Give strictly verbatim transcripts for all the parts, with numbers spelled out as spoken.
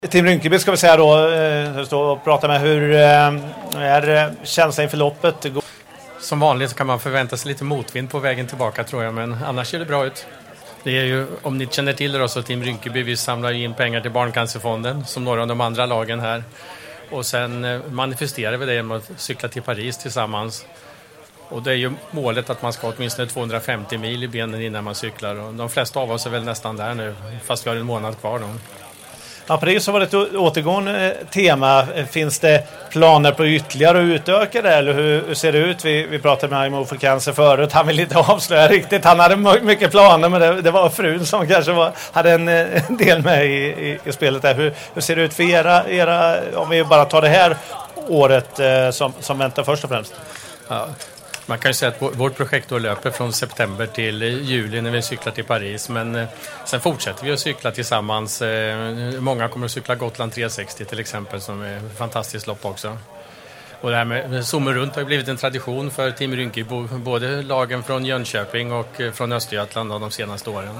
Tim Rinkeby ska vi säga då, eh, stå och prata med hur eh, är känslan inför loppet? Som vanligt så kan man förvänta sig lite motvind på vägen tillbaka tror jag, men annars ser det bra ut. Det är ju, om ni känner till det då, så Tim Rinkeby, vi samlar in pengar till Barncancerfonden som några av de andra lagen här. Och sen manifesterar vi det genom att cykla till Paris tillsammans. Och det är ju målet att man ska åtminstone tvåhundrafemtio mil i benen innan man cyklar. Och de flesta av oss är väl nästan där nu, fast vi har en månad kvar då. Ja, Paris har varit ett återgående tema. Finns det planer på ytterligare att utöka det? Eller hur, hur ser det ut? Vi, vi pratade med Imo för Cancer förut. Han vill inte avslöja riktigt. Han hade mycket planer, men det, det var frun som kanske var, hade en, en del med i, i, i spelet där. Hur, hur ser det ut för era, era, om vi bara tar det här året eh, som, som väntar först och främst? Ja. Man kan ju säga att vårt projekt då löper från september till juli när vi cyklar till Paris. Men sen fortsätter vi att cykla tillsammans. Många kommer att cykla Gotland trehundrasextio till exempel, som är ett fantastiskt lopp också. Och det här med Sommer runt har blivit en tradition för Tim Rinkeby, både lagen från Jönköping och från Östergötland de senaste åren.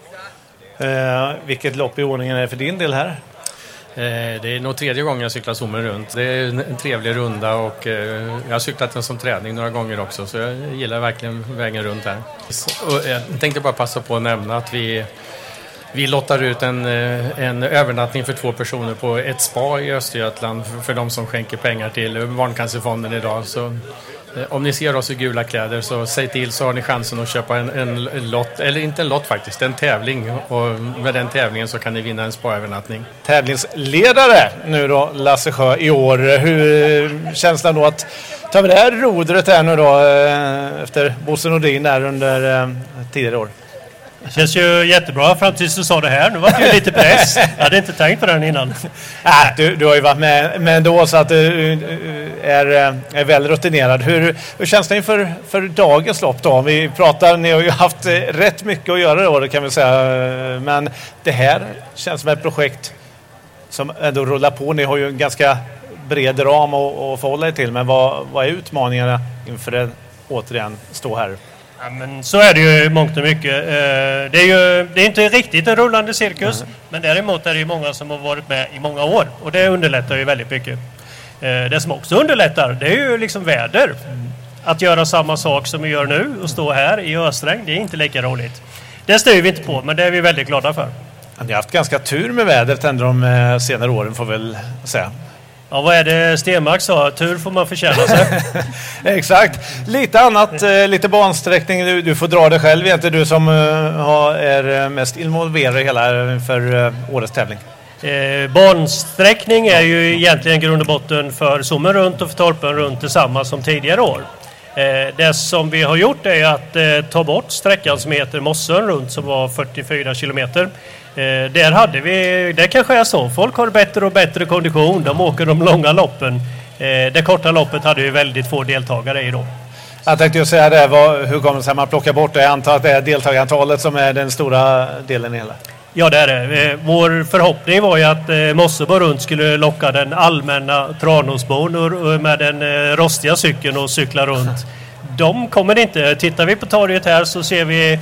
Eh, vilket lopp i ordningen är för din del här? Det är nog tredje gången jag cyklar Sommer runt. Det är en trevlig runda och jag har cyklat den som träning några gånger också, så jag gillar verkligen vägen runt här. Och jag tänkte bara passa på att nämna att vi, vi lottar ut en, en övernattning för två personer på ett spa i Östergötland för, för de som skänker pengar till Barncancerfonden idag. Så om ni ser oss i gula kläder så säg till, så har ni chansen att köpa en, en, en lott, eller inte en lott faktiskt, en tävling, och med den tävlingen så kan ni vinna en spa-övernattning. Tävlingsledare nu då, Lasse Sjö i år. Hur känns det då att ta med det här rodret här nu då efter Bosse Nordin där under tidigare år? Det känns ju jättebra fram tills du sa det här. Nu var det ju lite press. Jag hade inte tänkt på den innan. Äh, du, du har ju varit med, med då, så att du är, är väl rutinerad. Hur, hur känns det inför för dagens lopp då? Vi pratar, ni har ju haft rätt mycket att göra då, det kan vi säga. Men det här känns som ett projekt som ändå rullar på. Ni har ju en ganska bred ram att, att förhålla er till. Men vad, vad är utmaningarna inför att återigen stå här? Ja, men så är det ju mångt och mycket. Det är ju det är inte riktigt en rullande cirkus, mm. men däremot är det ju många som har varit med i många år, och det underlättar ju väldigt mycket. Det som också underlättar, det är ju liksom väder. Mm. Att göra samma sak som vi gör nu och stå här i ösregn, det är inte lika roligt. Det styr vi inte på, men det är vi väldigt glada för. Ni har haft ganska tur med vädret ändå de senare åren, får väl säga. Ja, vad är det Stenmark sa? Tur får man förtjäna sig. Exakt. Lite annat, lite bansträckning. Du, du får dra det själv. Är inte du som har, är mest involverad i hela för årets tävling? Eh, bansträckning är ju egentligen grund och botten för Sommer runt och för Torpen runt detsamma som tidigare år. Eh, det som vi har gjort är att eh, ta bort sträckan som heter Mossen runt, som var fyrtiofyra kilometer. Eh, där hade vi, det kanske är så, folk har bättre och bättre kondition, de åker de långa loppen. Eh, det korta loppet hade ju väldigt få deltagare i då. Jag tänkte ju säga det, vad, hur kommer det sig att man plockar bort det? Jag antar att det är deltagarantalet som är den stora delen i hela. Ja, det är det. Eh, vår förhoppning var ju att eh, Mossebo runt skulle locka den allmänna Tranåsbon med den eh, rostiga cykeln och cykla runt. De kommer inte. Tittar vi på torget här så ser vi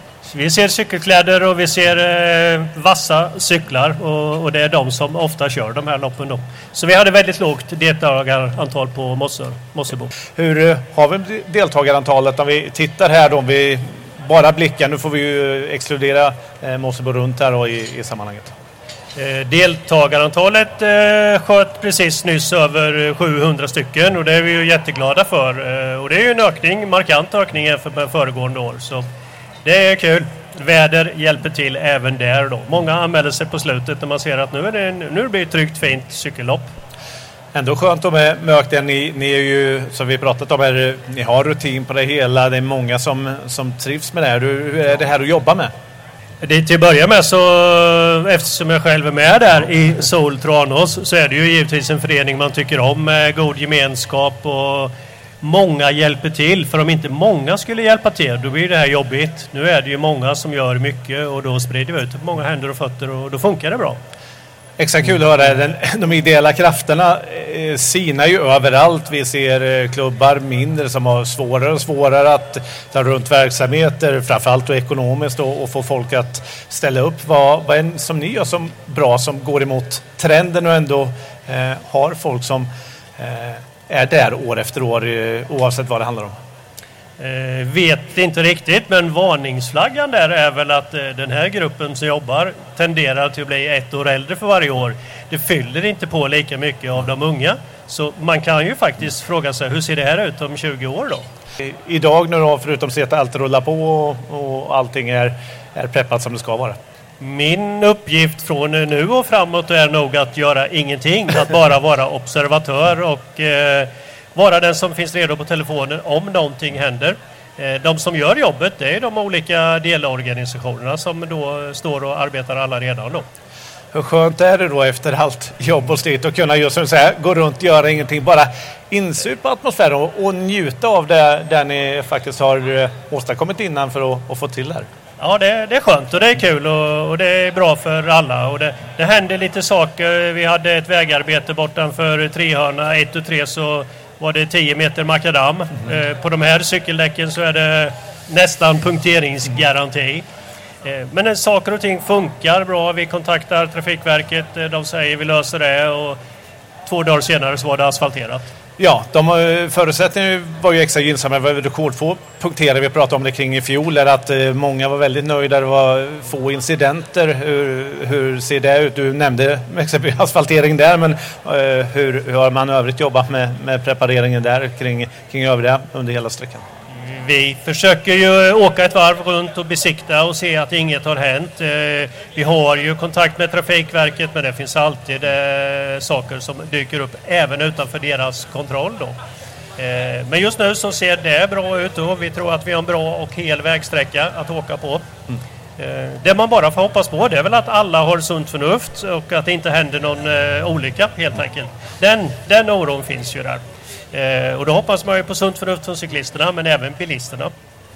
Vi ser cykelkläder och vi ser eh, vassa cyklar, och, och det är de som ofta kör de här loppen då. Så vi hade väldigt lågt deltagarantal på Mosse, Mossebo. Hur har vi deltagarantalet om vi tittar här då? Om vi bara blickar, nu får vi ju exkludera eh, Mossebo runt här då i, i sammanhanget. Eh, deltagarantalet eh, sköt precis nyss över sjuhundra stycken, och det är vi ju jätteglada för. Eh, och det är ju en ökning, markant ökning jämfört med föregående år, så det är kul. Väder hjälper till även där då. Många anmäler sig på slutet när man ser att nu, är det en, nu blir det ett tryggt, fint cykellopp. Ändå skönt att med möten. Ni, ni är ju, som vi pratat om här, ni har rutin på det hela. Det är många som, som trivs med det här. Hur är det här att jobba med? Det till att börja med, så eftersom jag själv är med där i Sol Tranås, så är det ju givetvis en förening man tycker om, med god gemenskap, och många hjälper till. För om inte många skulle hjälpa till, då blir det här jobbigt. Nu är det ju många som gör mycket, och då sprider vi ut på många händer och fötter, och då funkar det bra. Extra kul att höra. Den, de ideella krafterna eh, sinar ju överallt. Vi ser eh, klubbar mindre som har svårare och svårare att ta runt verksamheter, framförallt och ekonomiskt, och, och få folk att ställa upp. Vad, vad är som ni gör som bra, som går emot trenden och ändå eh, har folk som eh, är där år efter år eh, oavsett vad det handlar om? Eh, vet inte riktigt, men varningsflaggan där är väl att eh, den här gruppen som jobbar tenderar till att bli ett år äldre för varje år. Det fyller inte på lika mycket av de unga. Så man kan ju faktiskt fråga sig, hur ser det här ut om tjugo år då? Idag nu då, förutom att se att allt rullar på och, och allting är, är preppat som det ska vara. Min uppgift från nu och framåt är nog att göra ingenting. Att bara vara observatör och eh, vara den som finns redo på telefonen om någonting händer. Eh, de som gör jobbet, det är de olika delorganisationerna som då står och arbetar alla redan då. Hur skönt är det då efter allt jobb och slit att kunna just som säga, gå runt, göra ingenting, bara insupa atmosfären och, och njuta av det där ni faktiskt har åstadkommit innan för att, att få till det här? Ja, det, det är skönt och det är kul och, och det är bra för alla. Och det, det händer lite saker. Vi hade ett vägarbete bortanför Trehörna, ett och tre så var det tio meter makadam. Mm. Eh, på de här cykeldäcken så är det nästan punkteringsgaranti. Eh, men när saker och ting funkar bra, vi kontaktar Trafikverket, de säger vi löser det och två dagar senare så var det asfalterat. Ja, de förutsättningarna var ju extra gynnsamma. Det var rekordfå punkterade, vi pratade om det kring i fjol, är att många var väldigt nöjda. Det var få incidenter. Hur, hur ser det ut? Du nämnde exempelvis asfaltering där, men uh, hur, hur har man övrigt jobbat med, med prepareringen där kring, kring övriga under hela sträckan? Vi försöker ju åka ett varv runt och besikta och se att inget har hänt. Vi har ju kontakt med Trafikverket, men det finns alltid saker som dyker upp även utanför deras kontroll då. Men just nu så ser det bra ut och vi tror att vi har en bra och hel vägsträcka att åka på. Mm. Det man bara får hoppas på, det är väl att alla har sunt förnuft och att det inte händer någon olycka helt enkelt. Den, den oron finns ju där. Eh, och då hoppas man ju på sunt förnuft från cyklisterna, men även bilisterna.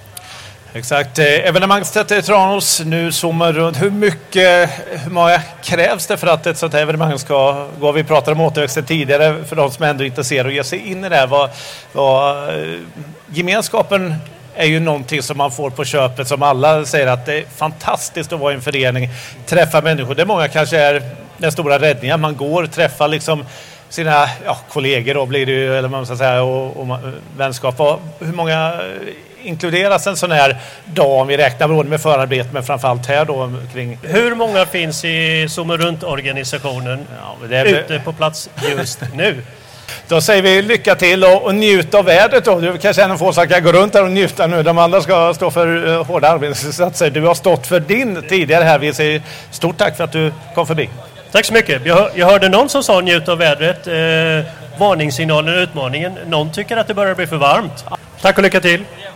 Exakt. Evenemangstätt i Tranås nu zoomar runt. Hur mycket, hur många krävs det för att ett sånt här evenemang ska gå? Vi pratade om återväxten tidigare för de som ändå är intresserade och ge sig in i det här. Vad, vad, gemenskapen är ju någonting som man får på köpet, som alla säger att det är fantastiskt att vara i en förening, träffa människor. Det många kanske är den stora räddningen. Man går, träffar liksom sina ja, kollegor då blir det ju, eller man ska säga, och, och vänskap. Och hur många inkluderas en sån här dag om vi räknar både med förarbete men framförallt här då kring... Hur många finns i Zoomar runt-organisationen ja, det är... ute på plats just nu? Då säger vi lycka till och, och njut av vädret då. Du kanske är en få som kan gå runt här och njuta nu. De andra ska stå för uh, hårda arbetsinsatser. Du har stått för din tidigare här. Vi säger stort tack för att du kom förbi. Tack så mycket. Jag, hör, jag hörde någon som sa njut av vädret. Eh, varningssignalen, utmaningen. Någon tycker att det börjar bli för varmt. Tack och lycka till.